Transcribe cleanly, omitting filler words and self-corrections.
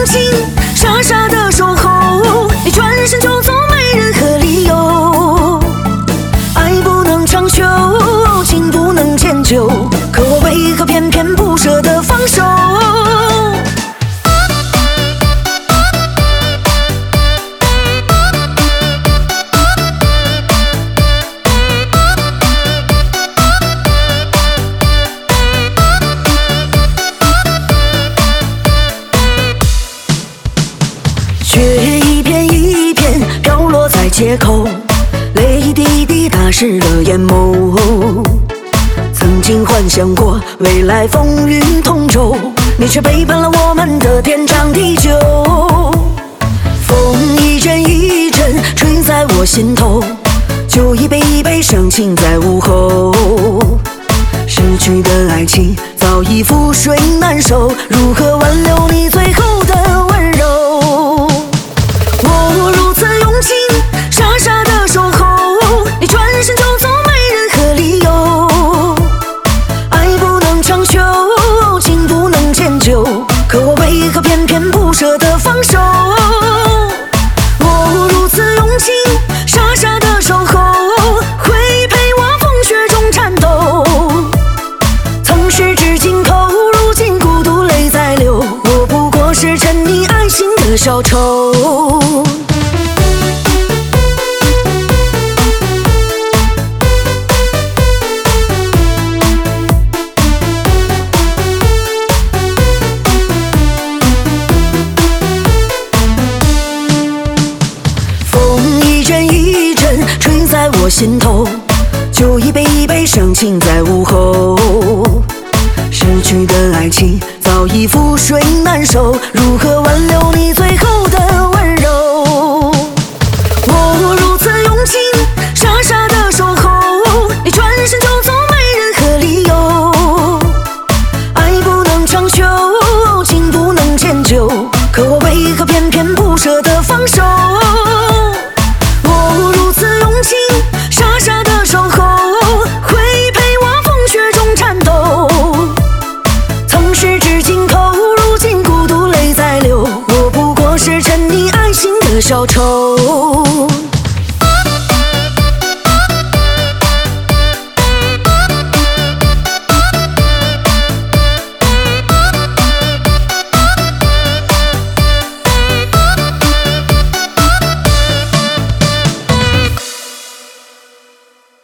情，傻傻的守候，你转身就走，没任何理由。爱不能长久，情不能迁就，可我为何偏偏不舍得放手？雪一片一片飘落在街口，泪滴滴打湿了眼眸。曾经幻想过未来风雨同舟，你却背叛了我们的天长地久。风一阵一阵吹在我心头，酒一杯一杯伤情在午后。失去的爱情早已覆水难收，如何挽留你最后的温柔？我如此用情，傻傻的守候，你转身就走，没任何理由。爱不能长久，情不能迁就，可我为何偏偏不舍得放手？我如此用情，傻傻的守候，会陪我风雪中颤抖。曾十指紧扣，如今孤独泪在流，我不过是沉溺爱情的小丑。吹在我心头，酒一杯一杯伤情在午后。失去的爱情早已覆水难收，如何挽留你最后的温柔？我如此用情，傻傻的守候，你转身就走，没任何理由。爱不能长久，情不能迁就，可我为何偏偏不舍得放手？傻傻的守候，会陪我风雪中颤抖。曾十指紧扣，如今孤独泪在流，我不过是沉溺爱情的小丑。